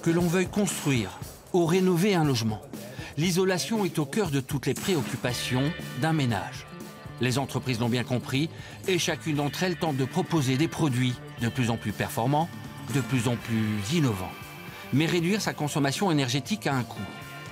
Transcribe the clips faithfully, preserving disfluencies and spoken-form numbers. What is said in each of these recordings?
Que l'on veuille construire ou rénover un logement, l'isolation est au cœur de toutes les préoccupations d'un ménage. Les entreprises l'ont bien compris et chacune d'entre elles tente de proposer des produits de plus en plus performants, de plus en plus innovants. Mais réduire sa consommation énergétique a un coût.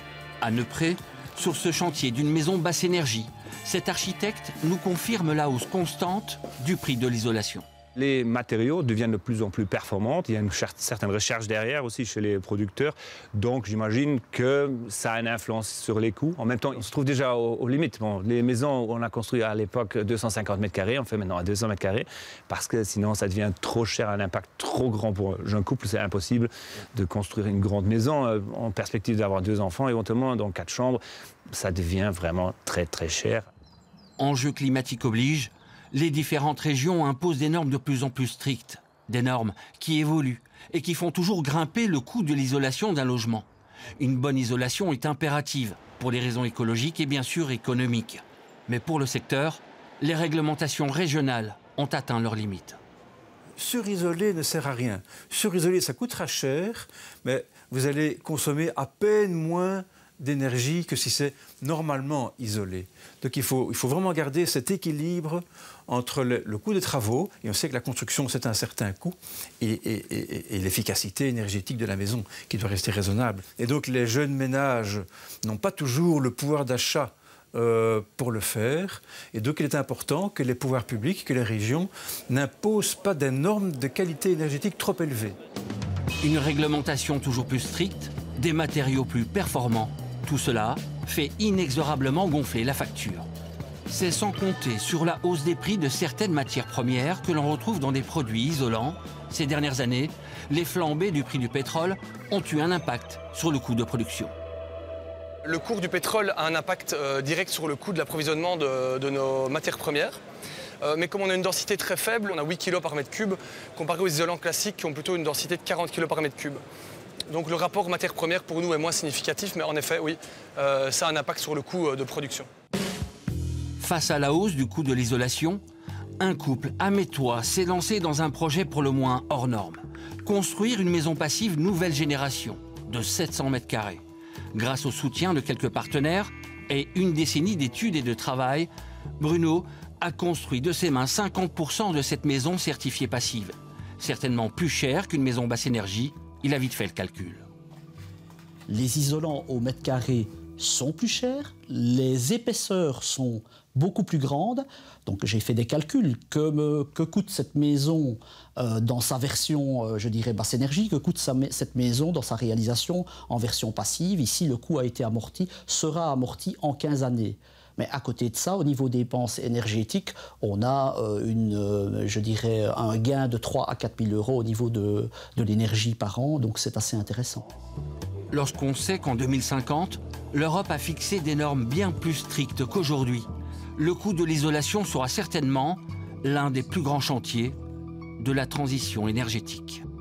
À Neupré, sur ce chantier d'une maison basse énergie, cet architecte nous confirme la hausse constante du prix de l'isolation. Les matériaux deviennent de plus en plus performants. Il y a une certaine recherche derrière aussi chez les producteurs. Donc j'imagine que ça a une influence sur les coûts. En même temps, on se trouve déjà aux, aux limites. Bon, les maisons où on a construit à l'époque deux cent cinquante mètres carrés, on fait maintenant à deux cents mètres carrés parce que sinon ça devient trop cher, un impact trop grand pour un jeune couple. C'est impossible de construire une grande maison en perspective d'avoir deux enfants, éventuellement dans quatre chambres. Ça devient vraiment très très cher. Enjeu climatique oblige. Les différentes régions imposent des normes de plus en plus strictes, des normes qui évoluent et qui font toujours grimper le coût de l'isolation d'un logement. Une bonne isolation est impérative pour les raisons écologiques et bien sûr économiques. Mais pour le secteur, les réglementations régionales ont atteint leurs limites. Surisoler ne sert à rien. Surisoler, ça coûtera cher, mais vous allez consommer à peine moins d'énergie que si c'est normalement isolé. Donc il faut, il faut vraiment garder cet équilibre entre le, le coût des travaux, et on sait que la construction c'est un certain coût, et, et, et, et l'efficacité énergétique de la maison qui doit rester raisonnable. Et donc les jeunes ménages n'ont pas toujours le pouvoir d'achat euh, pour le faire, et donc il est important que les pouvoirs publics, que les régions n'imposent pas des normes de qualité énergétique trop élevées. Une réglementation toujours plus stricte, des matériaux plus performants, tout cela fait inexorablement gonfler la facture. C'est sans compter sur la hausse des prix de certaines matières premières que l'on retrouve dans des produits isolants. Ces dernières années, les flambées du prix du pétrole ont eu un impact sur le coût de production. Le cours du pétrole a un impact euh, direct sur le coût de l'approvisionnement de, de nos matières premières. Euh, mais comme on a une densité très faible, on a huit kilos par mètre cube, comparé aux isolants classiques qui ont plutôt une densité de quarante kilos par mètre cube. Donc le rapport matière première pour nous est moins significatif, mais en effet, oui, euh, ça a un impact sur le coût de production. Face à la hausse du coût de l'isolation, un couple amétois s'est lancé dans un projet pour le moins hors norme. Construire une maison passive nouvelle génération de sept cents mètres carrés. Grâce au soutien de quelques partenaires et une décennie d'études et de travail, Bruno a construit de ses mains cinquante pour cent de cette maison certifiée passive. Certainement plus chère qu'une maison basse énergie. Il a vite fait le calcul. Les isolants au mètre carré sont plus chers, les épaisseurs sont beaucoup plus grandes. Donc j'ai fait des calculs. Que, me, que coûte cette maison euh, dans sa version, euh, je dirais, basse énergie? Que coûte sa, cette maison dans sa réalisation en version passive? Ici, le coût a été amorti, sera amorti en quinze années. Mais à côté de ça, au niveau des dépenses énergétiques, on a euh, une, euh, je dirais, un gain de trois à quatre mille euros au niveau de, de l'énergie par an, donc c'est assez intéressant. Lorsqu'on sait qu'en deux mille cinquante, l'Europe a fixé des normes bien plus strictes qu'aujourd'hui, le coût de l'isolation sera certainement l'un des plus grands chantiers de la transition énergétique.